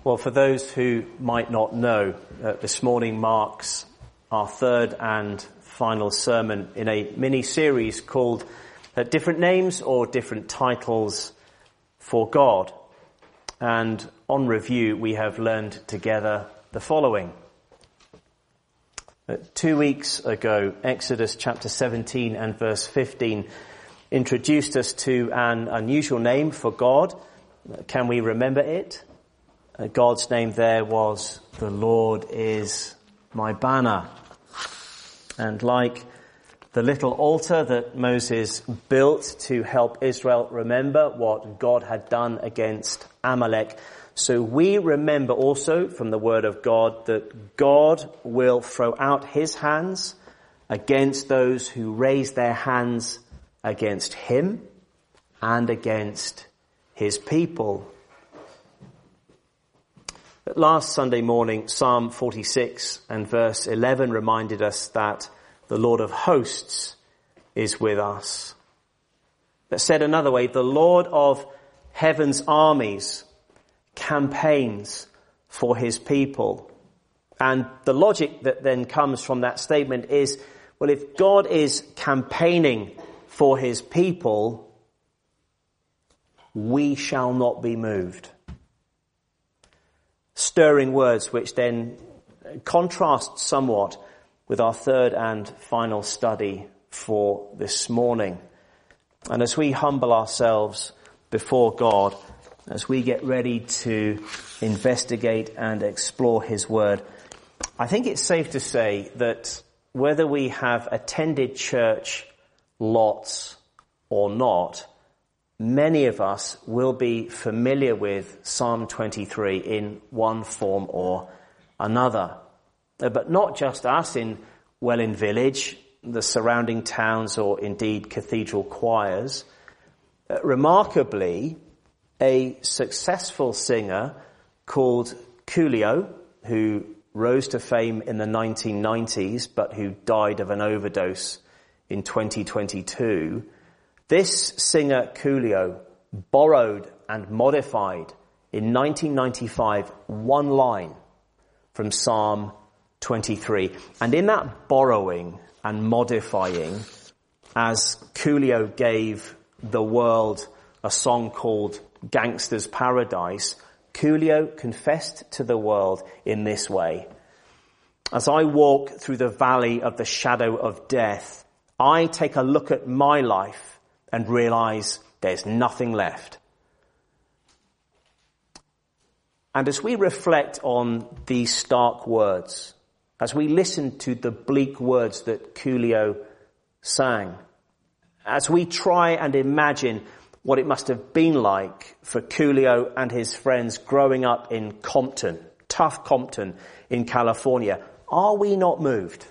Well, for those who might not know, this morning marks our third and final sermon in a mini-series called Different Names or Different Titles for God. And on review, we have learned together the following. 2 weeks ago, Exodus chapter 17 and verse 15 introduced us to an unusual name for God. Can we remember it? God's name there was, "The Lord is my banner." And like the little altar that Moses built to help Israel remember what God had done against Amalek, so we remember also from the word of God that God will throw out his hands against those who raise their hands against him and against his people. Last Sunday morning, Psalm 46 and verse 11 reminded us that the Lord of hosts is with us. But said another way, the Lord of heaven's armies campaigns for his people. And the logic that then comes from that statement is, well, if God is campaigning for his people, we shall not be moved. Stirring words which then contrast somewhat with our third and final study for this morning. And as we humble ourselves before God, as we get ready to investigate and explore his word, I think it's safe to say that whether we have attended church lots or not, many of us will be familiar with Psalm 23 in one form or another. But not just us in Welwyn Village, the surrounding towns, or indeed cathedral choirs. Remarkably, a successful singer called Coolio, who rose to fame in the 1990s but who died of an overdose in 2022, this singer Coolio borrowed and modified in 1995 one line from Psalm 23. And in that borrowing and modifying, as Coolio gave the world a song called Gangster's Paradise, Coolio confessed to the world in this way: "As I walk through the valley of the shadow of death, I take a look at my life and realize there's nothing left." And as we reflect on these stark words, as we listen to the bleak words that Coolio sang, as we try and imagine what it must have been like for Coolio and his friends growing up in Compton, tough Compton in California, are we not moved?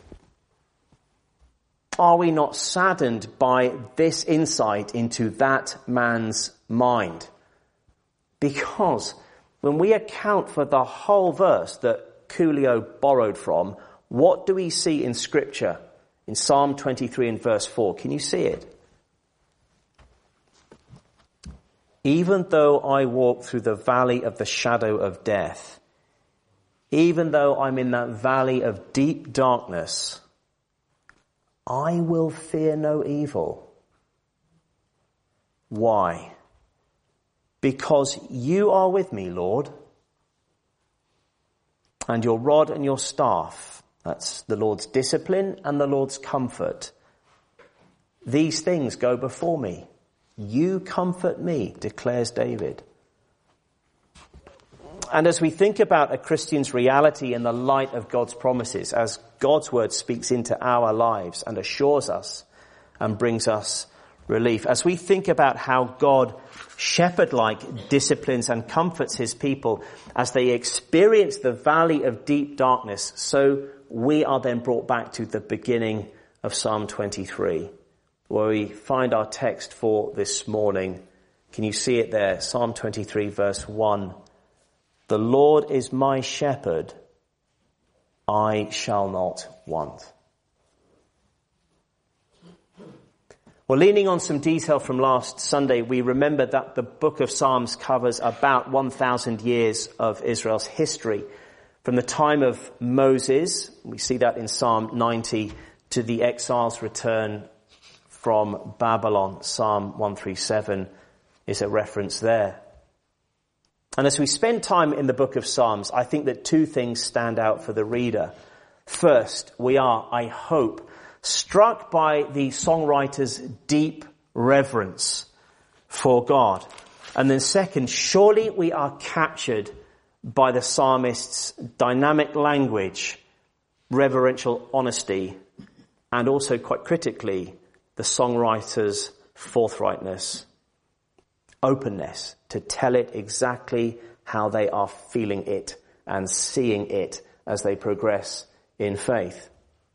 Are we not saddened by this insight into that man's mind? Because when we account for the whole verse that Coolio borrowed from, what do we see in Scripture? In Psalm 23 and verse 4, can you see it? "Even though I walk through the valley of the shadow of death, even though I'm in that valley of deep darkness, I will fear no evil." Why? "Because you are with me, Lord, and your rod and your staff," that's the Lord's discipline and the Lord's comfort, "these things go before me. You comfort me," declares David. And as we think about a Christian's reality in the light of God's promises, as God's word speaks into our lives and assures us and brings us relief, as we think about how God shepherd-like disciplines and comforts his people as they experience the valley of deep darkness, so we are then brought back to the beginning of Psalm 23, where we find our text for this morning. Can you see it there? Psalm 23 verse 1. "The Lord is my shepherd, I shall not want." Well, leaning on some detail from last Sunday, we remember that the book of Psalms covers about 1,000 years of Israel's history. From the time of Moses, we see that in Psalm 90, to the exile's return from Babylon. Psalm 137 is a reference there. And as we spend time in the book of Psalms, I think that two things stand out for the reader. First, we are, I hope, struck by the songwriter's deep reverence for God. And then second, surely we are captured by the psalmist's dynamic language, reverential honesty, and also quite critically, the songwriter's forthrightness, openness to tell it exactly how they are feeling it and seeing it as they progress in faith.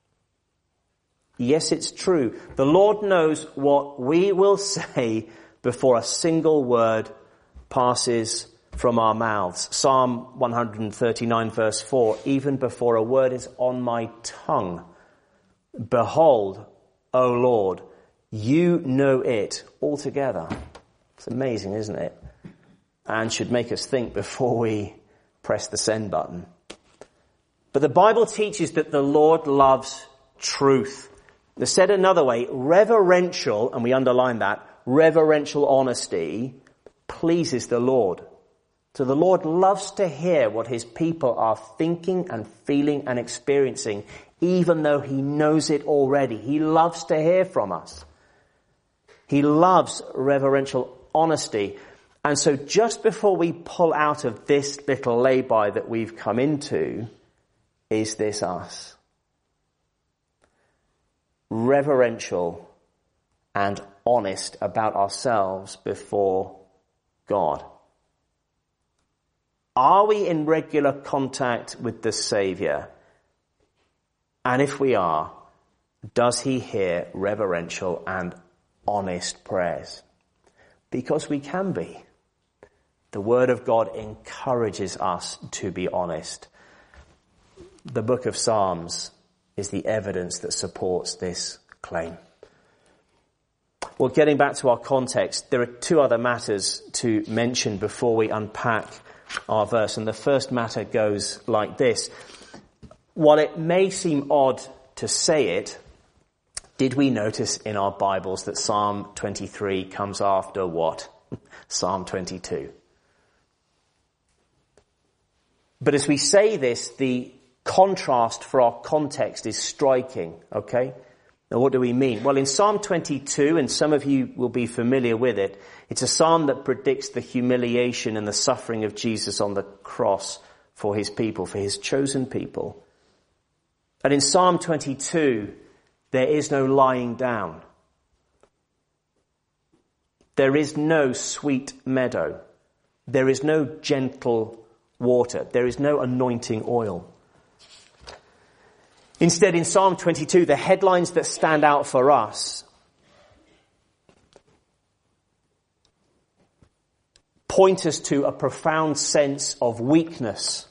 Yes, it's true. The Lord knows what we will say before a single word passes from our mouths. Psalm 139 verse 4, even before a word is on my tongue, behold, O Lord, you know it altogether. It's amazing, isn't it? And should make us think before we press the send button. But the Bible teaches that the Lord loves truth. Said another way, reverential, and we underline that, reverential honesty pleases the Lord. So the Lord loves to hear what his people are thinking and feeling and experiencing, even though he knows it already. He loves to hear from us. He loves reverential honesty. And so just before we pull out of this little lay-by that we've come into, is this us? Reverential and honest about ourselves before God. Are we in regular contact with the Saviour? And if we are, does he hear reverential and honest prayers? Because we can be. The Word of God encourages us to be honest. The book of Psalms is the evidence that supports this claim. Well, getting back to our context, there are two other matters to mention before we unpack our verse. And the first matter goes like this. While it may seem odd to say it, did we notice in our Bibles that Psalm 23 comes after what? Psalm 22. But as we say this, the contrast for our context is striking, okay? Now what do we mean? Well, in Psalm 22, and some of you will be familiar with it, it's a psalm that predicts the humiliation and the suffering of Jesus on the cross for his people, for his chosen people. And in Psalm 22, there is no lying down. There is no sweet meadow. There is no gentle water. There is no anointing oil. Instead, in Psalm 22, the headlines that stand out for us point us to a profound sense of weakness.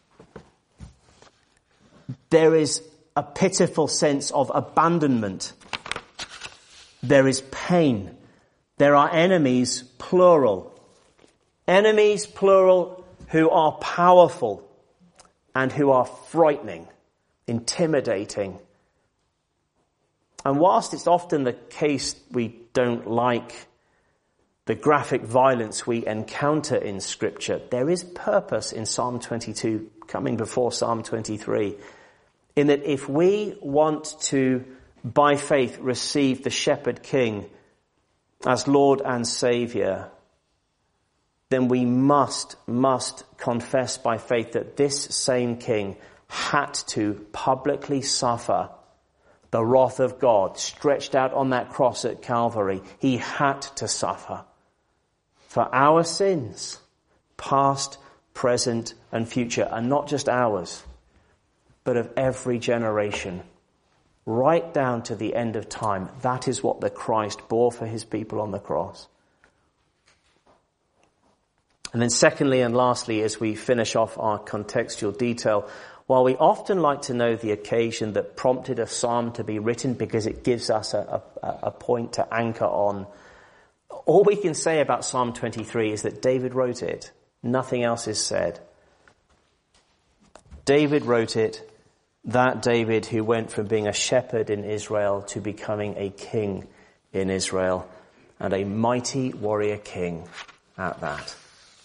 There is a pitiful sense of abandonment. There is pain. There are enemies, plural. Enemies, plural, who are powerful and who are frightening, intimidating. And whilst it's often the case we don't like the graphic violence we encounter in Scripture, there is purpose in Psalm 22 coming before Psalm 23. In that if we want to, by faith, receive the Shepherd King as Lord and Saviour, then we must confess by faith that this same King had to publicly suffer the wrath of God stretched out on that cross at Calvary. He had to suffer for our sins, past, present, and future, and not just ours, but of every generation, right down to the end of time. That is what the Christ bore for his people on the cross. And then secondly and lastly, as we finish off our contextual detail, while we often like to know the occasion that prompted a psalm to be written because it gives us a point to anchor on, all we can say about Psalm 23 is that David wrote it. Nothing else is said. David wrote it, that David who went from being a shepherd in Israel to becoming a king in Israel, and a mighty warrior king at that.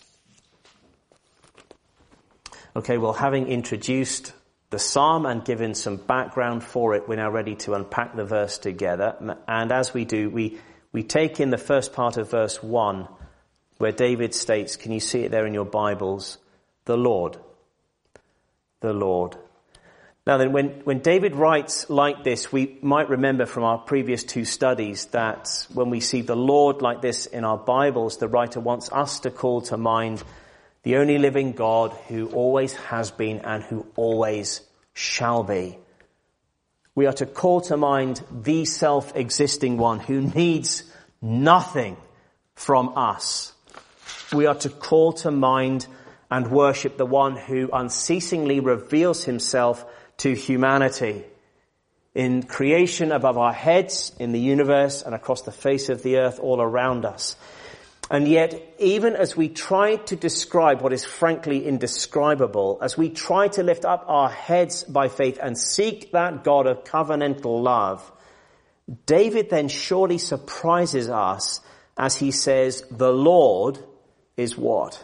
Okay, well, having introduced the psalm and given some background for it, we're now ready to unpack the verse together. And as we do, we take in the first part of verse 1, where David states, can you see it there in your Bibles? The Lord. The Lord. Now then, when David writes like this, we might remember from our previous two studies that when we see the Lord like this in our Bibles, the writer wants us to call to mind the only living God who always has been and who always shall be. We are to call to mind the self-existing one who needs nothing from us. We are to call to mind and worship the one who unceasingly reveals himself to humanity in creation above our heads, in the universe and across the face of the earth all around us. And yet, even as we try to describe what is frankly indescribable, as we try to lift up our heads by faith and seek that God of covenantal love, David then surely surprises us as he says, the Lord is what?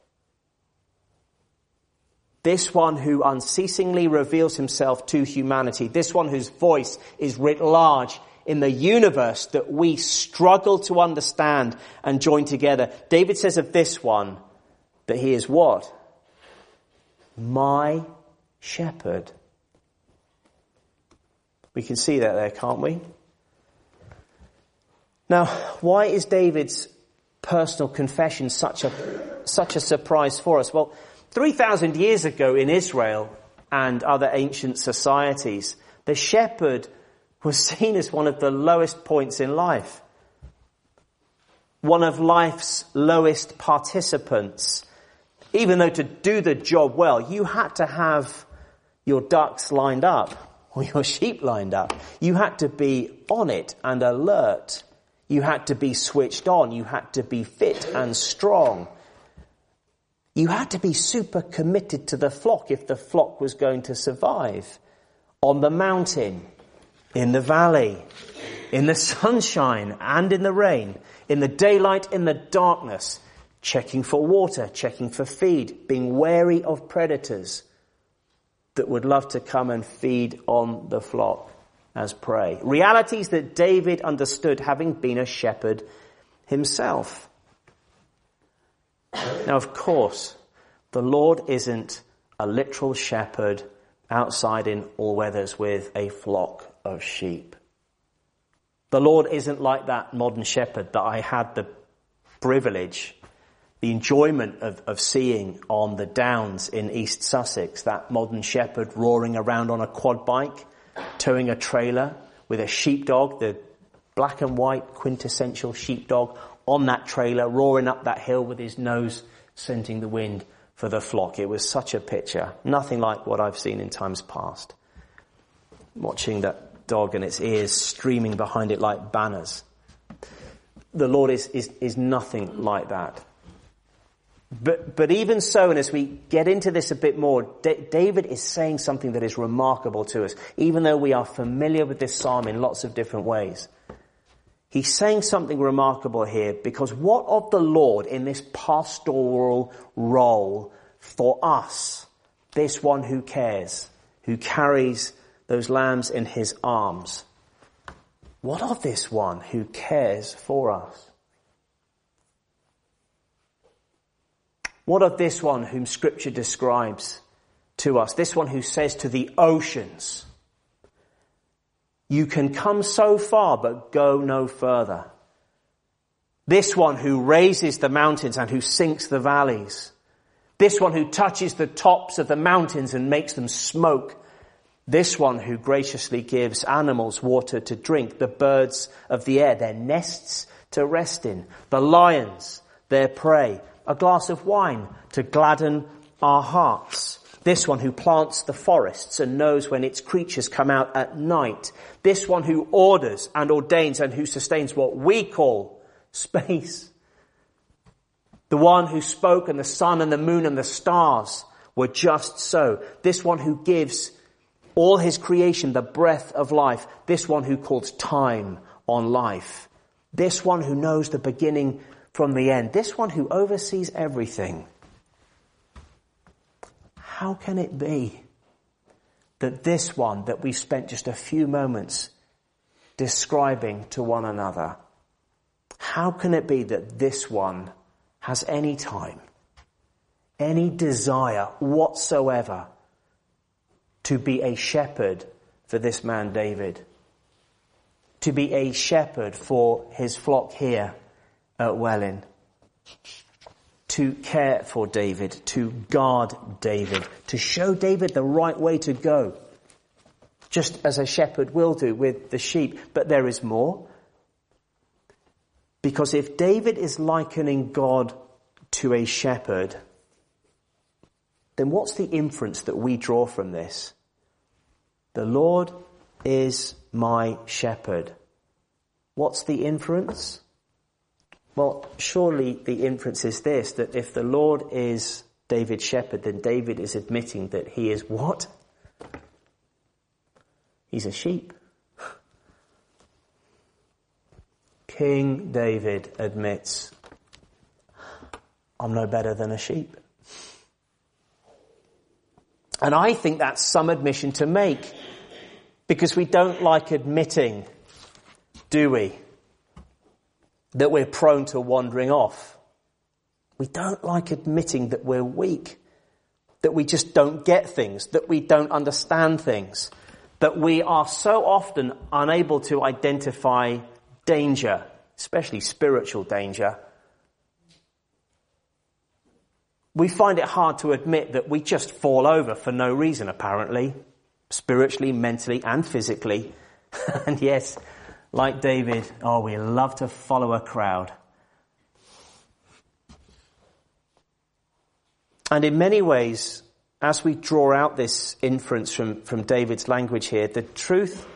This one who unceasingly reveals himself to humanity. This one whose voice is writ large in the universe that we struggle to understand and join together. David says of this one that he is what? My shepherd. We can see that there, can't we? Now, why is David's personal confession such a surprise for us? Well, 3,000 years ago in Israel and other ancient societies, the shepherd was seen as one of the lowest points in life. One of life's lowest participants. Even though to do the job well, you had to have your ducks lined up or your sheep lined up. You had to be on it and alert. You had to be switched on. You had to be fit and strong. You had to be super committed to the flock if the flock was going to survive. On the mountain, in the valley, in the sunshine and in the rain, in the daylight, in the darkness, checking for water, checking for feed, being wary of predators that would love to come and feed on the flock as prey. Realities that David understood having been a shepherd himself. Now, of course, the Lord isn't a literal shepherd outside in all weathers with a flock of sheep. The Lord isn't like that modern shepherd that I had the privilege, the enjoyment of seeing on the downs in East Sussex, that modern shepherd roaring around on a quad bike, towing a trailer with a sheepdog, the black and white quintessential sheepdog, on that trailer, roaring up that hill with his nose scenting the wind for the flock. It was such a picture. Nothing like what I've seen in times past. Watching that dog and its ears streaming behind it like banners. The Lord is nothing like that. But even so, and as we get into this a bit more, David is saying something that is remarkable to us, even though we are familiar with this psalm in lots of different ways. He's saying something remarkable here because what of the Lord in this pastoral role for us, this one who cares, who carries those lambs in his arms? What of this one who cares for us? What of this one whom Scripture describes to us, this one who says to the oceans, you can come so far, but go no further. This one who raises the mountains and who sinks the valleys. This one who touches the tops of the mountains and makes them smoke. This one who graciously gives animals water to drink, the birds of the air, their nests to rest in, the lions, their prey, a glass of wine to gladden our hearts. This one who plants the forests and knows when its creatures come out at night. This one who orders and ordains and who sustains what we call space. The one who spoke and the sun and the moon and the stars were just so. This one who gives all his creation the breath of life. This one who calls time on life. This one who knows the beginning from the end. This one who oversees everything. How can it be that this one that we've spent just a few moments describing to one another, how can it be that this one has any time, any desire whatsoever to be a shepherd for this man David, to be a shepherd for his flock here at Welwyn, to care for David, to guard David, to show David the right way to go, just as a shepherd will do with the sheep. But there is more. Because if David is likening God to a shepherd, then what's the inference that we draw from this? The Lord is my shepherd. What's the inference? Well, surely the inference is this, that if the Lord is David's shepherd, then David is admitting that he is what? He's a sheep. King David admits, I'm no better than a sheep. And I think that's some admission to make, because we don't like admitting, do we, that we're prone to wandering off. We don't like admitting that we're weak, that we just don't get things, that we don't understand things, that we are so often unable to identify danger, especially spiritual danger. We find it hard to admit that we just fall over for no reason, apparently, spiritually, mentally, and physically. And yes, like David, we love to follow a crowd. And in many ways, as we draw out this inference from David's language here, the truth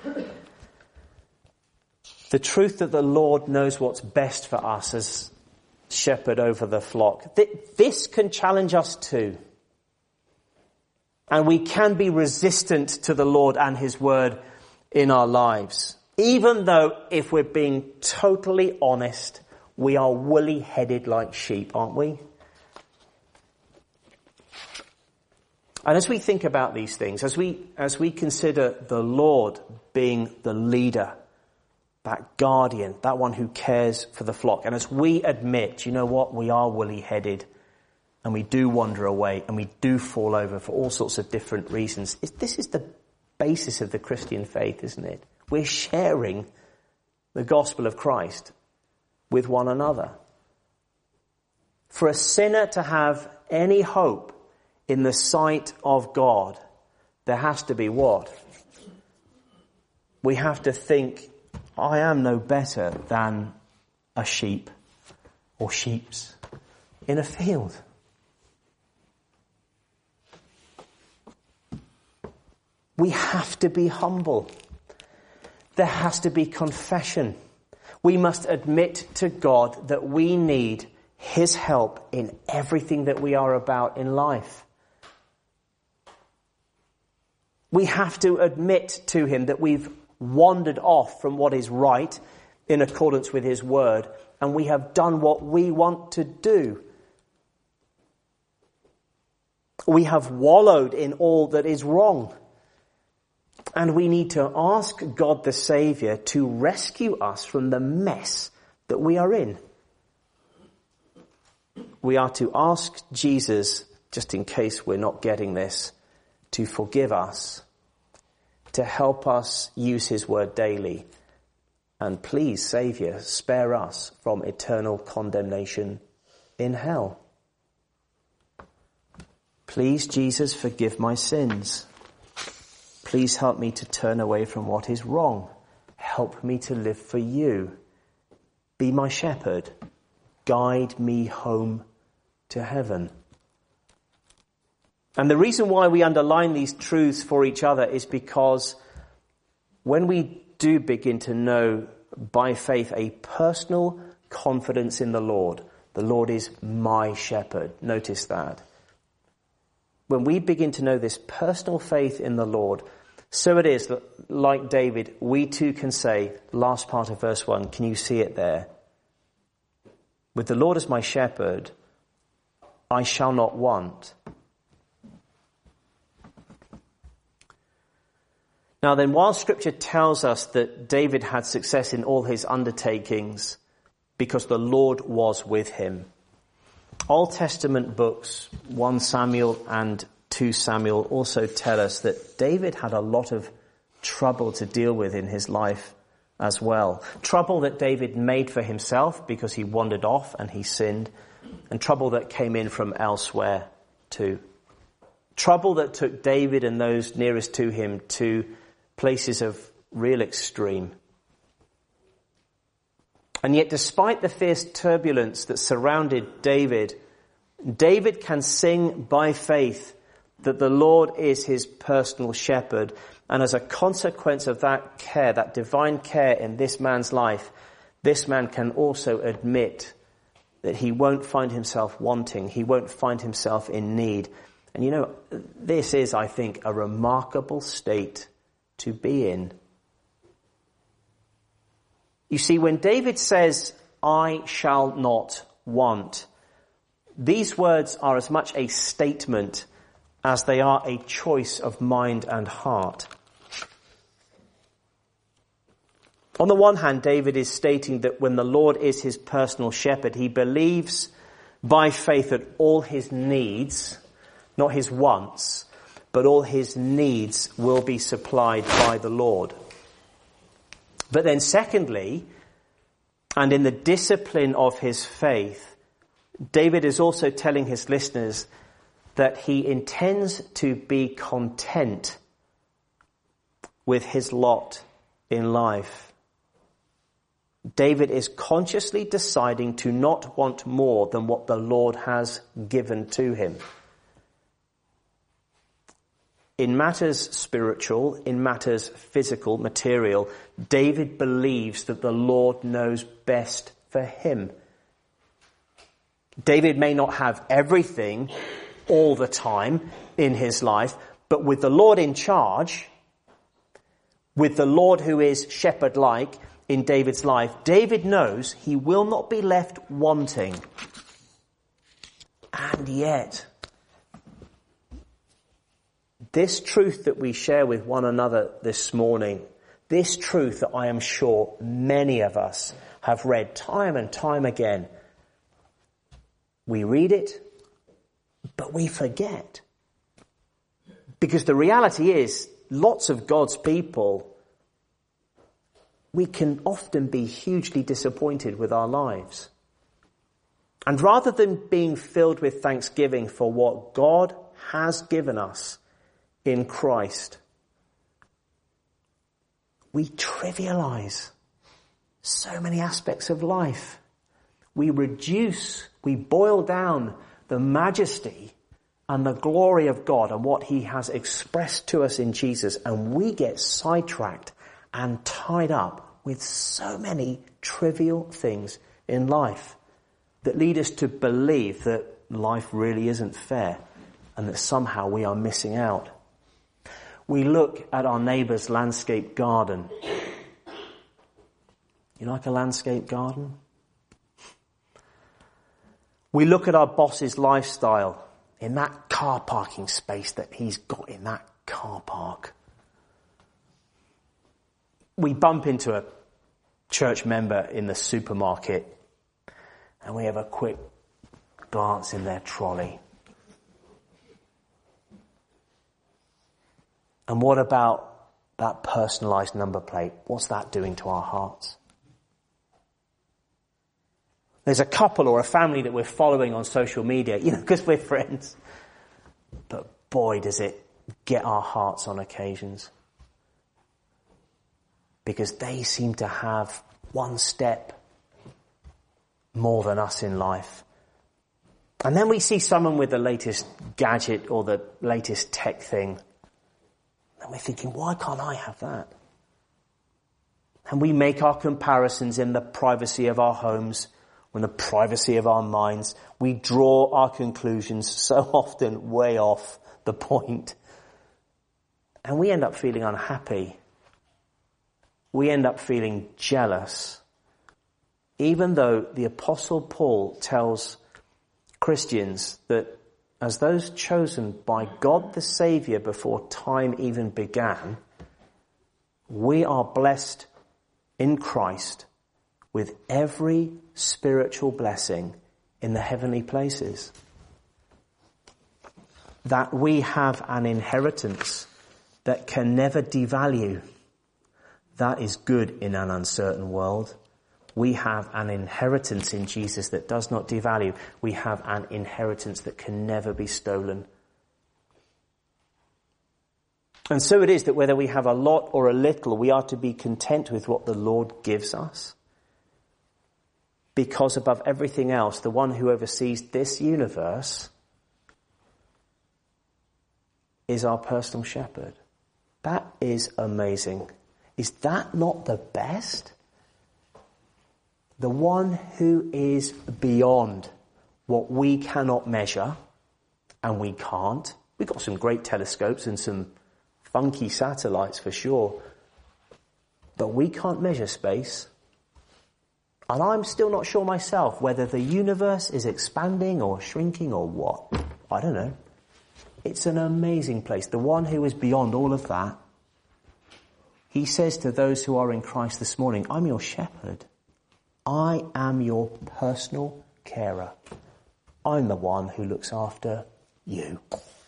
that the Lord knows what's best for us as shepherd over the flock, this can challenge us too. And we can be resistant to the Lord and his word in our lives. Even though, if we're being totally honest, we are woolly-headed like sheep, aren't we? And as we think about these things, as we consider the Lord being the leader, that guardian, that one who cares for the flock, and as we admit, you know what, we are woolly-headed, and we do wander away, and we do fall over for all sorts of different reasons. This is the basis of the Christian faith, isn't it? We're sharing the gospel of Christ with one another. For a sinner to have any hope in the sight of God, there has to be what? We have to think, I am no better than a sheep or sheeps in a field. We have to be humble. There has to be confession. We must admit to God that we need his help in everything that we are about in life. We have to admit to him that we've wandered off from what is right in accordance with his word, and we have done what we want to do. We have wallowed in all that is wrong. And we need to ask God the Saviour to rescue us from the mess that we are in. We are to ask Jesus, just in case we're not getting this, to forgive us, to help us use his word daily. And please, Saviour, spare us from eternal condemnation in hell. Please, Jesus, forgive my sins. Please help me to turn away from what is wrong. Help me to live for you. Be my shepherd. Guide me home to heaven. And the reason why we underline these truths for each other is because when we do begin to know by faith a personal confidence in the Lord is my shepherd. Notice that. When we begin to know this personal faith in the Lord, so it is that, like David, we too can say, last part of verse 1, can you see it there? With the Lord as my shepherd, I shall not want. Now then, while Scripture tells us that David had success in all his undertakings because the Lord was with him, Old Testament books, 1 Samuel and 2 Samuel, also tell us that David had a lot of trouble to deal with in his life as well. Trouble that David made for himself because he wandered off and he sinned, and trouble that came in from elsewhere too. Trouble that took David and those nearest to him to places of real extreme. And yet, despite the fierce turbulence that surrounded David, David can sing by faith that the Lord is his personal shepherd. And as a consequence of that care, that divine care in this man's life, this man can also admit that he won't find himself wanting. He won't find himself in need. And you know, this is, I think, a remarkable state to be in. You see, when David says, I shall not want, these words are as much a statement as they are a choice of mind and heart. On the one hand, David is stating that when the Lord is his personal shepherd, he believes by faith that all his needs, not his wants, but all his needs will be supplied by the Lord. But then secondly, and in the discipline of his faith, David is also telling his listeners that he intends to be content with his lot in life. David is consciously deciding to not want more than what the Lord has given to him. In matters spiritual, in matters physical, material, David believes that the Lord knows best for him. David may not have everything all the time in his life, but with the Lord in charge, with the Lord who is shepherd-like in David's life, David knows he will not be left wanting. And yet, this truth that we share with one another this morning, this truth that I am sure many of us have read time and time again, we read it, but we forget. Because the reality is, lots of God's people, we can often be hugely disappointed with our lives. And rather than being filled with thanksgiving for what God has given us in Christ, we trivialize so many aspects of life. We reduce, we boil down the majesty and the glory of God and what he has expressed to us in Jesus, and we get sidetracked and tied up with so many trivial things in life that lead us to believe that life really isn't fair and that somehow we are missing out. We look at our neighbour's landscape garden. You like a landscape garden? We look at our boss's lifestyle in that car parking space that he's got in that car park. We bump into a church member in the supermarket and we have a quick glance in their trolley. And what about that personalised number plate? What's that doing to our hearts? There's a couple or a family that we're following on social media, because we're friends. But boy, does it get our hearts on occasions. Because they seem to have one step more than us in life. And then we see someone with the latest gadget or the latest tech thing. And we're thinking, why can't I have that? And we make our comparisons in the privacy of our homes, in the privacy of our minds. We draw our conclusions so often way off the point. And we end up feeling unhappy. We end up feeling jealous. Even though the Apostle Paul tells Christians that as those chosen by God the Saviour before time even began, we are blessed in Christ with every spiritual blessing in the heavenly places. That we have an inheritance that can never devalue. That is good in an uncertain world. We have an inheritance in Jesus that does not devalue. We have an inheritance that can never be stolen. And so it is that whether we have a lot or a little, we are to be content with what the Lord gives us. Because above everything else, the one who oversees this universe is our personal shepherd. That is amazing. Is that not the best? The one who is beyond what we cannot measure, and we can't. We've got some great telescopes and some funky satellites for sure, but we can't measure space. And I'm still not sure myself whether the universe is expanding or shrinking or what. I don't know. It's an amazing place. The one who is beyond all of that, he says to those who are in Christ this morning, I'm your shepherd. I am your personal carer. I'm the one who looks after you.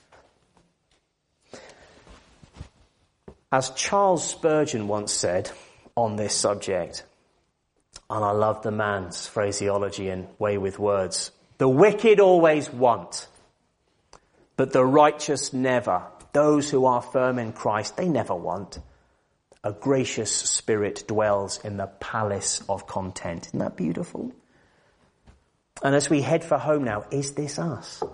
As Charles Spurgeon once said on this subject, and I love the man's phraseology and way with words, the wicked always want, but the righteous never. Those who are firm in Christ, they never want. A gracious spirit dwells in the palace of content. Isn't that beautiful? And as we head for home now, is this us?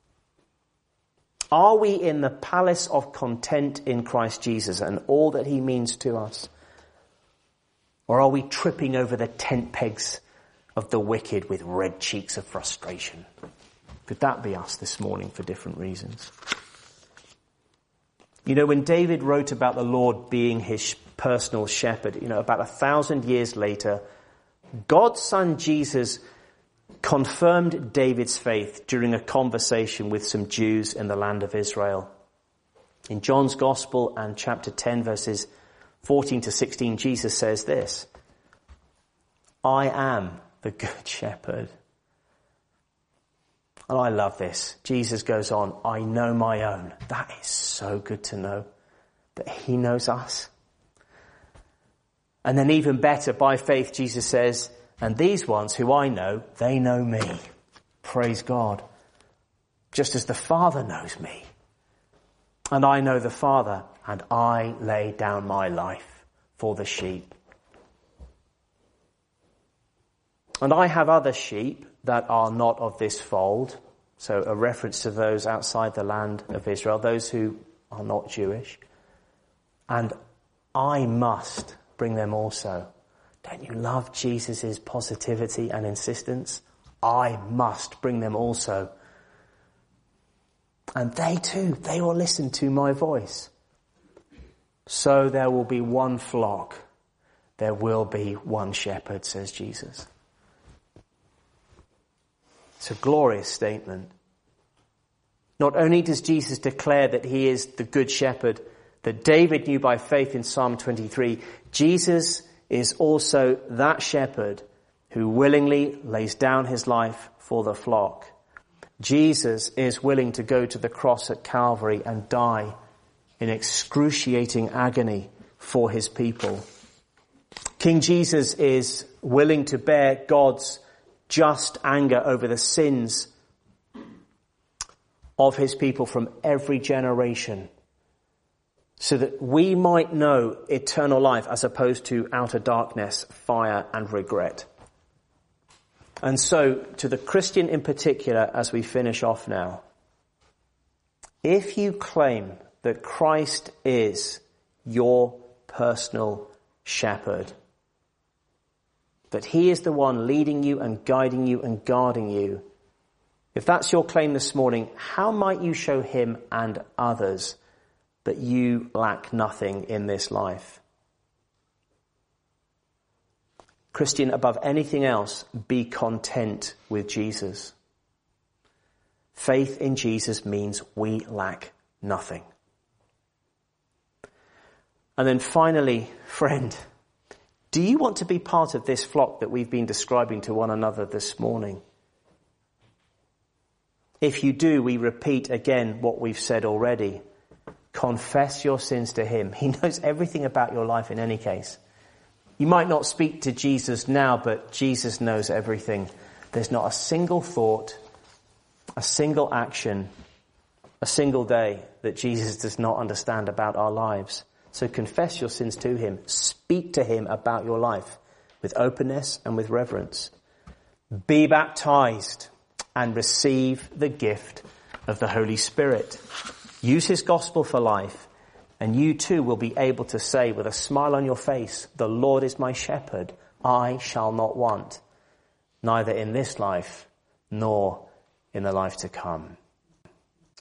Are we in the palace of content in Christ Jesus and all that he means to us? Or are we tripping over the tent pegs of the wicked with red cheeks of frustration? Could that be us this morning for different reasons? You know, when David wrote about the Lord being his personal shepherd, about 1,000 years later, God's son Jesus confirmed David's faith during a conversation with some Jews in the land of Israel. In John's Gospel and chapter 10, verses 14 to 16, Jesus says this, I am the good shepherd. And I love this. Jesus goes on, I know my own. That is so good to know that he knows us. And then even better, by faith, Jesus says, and these ones who I know, they know me. Praise God. Just as the Father knows me. And I know the Father, and I lay down my life for the sheep. And I have other sheep that are not of this fold. So a reference to those outside the land of Israel, those who are not Jewish. And I must bring them also. Don't you love Jesus' positivity and insistence? I must bring them also. And they too, they will listen to my voice. So there will be one flock. There will be one shepherd, says Jesus. It's a glorious statement. Not only does Jesus declare that he is the good shepherd that David knew by faith in Psalm 23, Jesus is also that shepherd who willingly lays down his life for the flock. Jesus is willing to go to the cross at Calvary and die in excruciating agony for his people. King Jesus is willing to bear God's just anger over the sins of his people from every generation, so that we might know eternal life as opposed to outer darkness, fire and regret. And so, to the Christian in particular, as we finish off now, if you claim that Christ is your personal shepherd, that he is the one leading you and guiding you and guarding you, if that's your claim this morning, how might you show him and others that you lack nothing in this life? Christian, above anything else, be content with Jesus. Faith in Jesus means we lack nothing. And then finally, friend, do you want to be part of this flock that we've been describing to one another this morning? If you do, we repeat again what we've said already. Confess your sins to him. He knows everything about your life in any case. You might not speak to Jesus now, but Jesus knows everything. There's not a single thought, a single action, a single day that Jesus does not understand about our lives. So confess your sins to him. Speak to him about your life with openness and with reverence. Be baptized and receive the gift of the Holy Spirit. Use his gospel for life, and you too will be able to say with a smile on your face, the Lord is my shepherd, I shall not want, neither in this life nor in the life to come.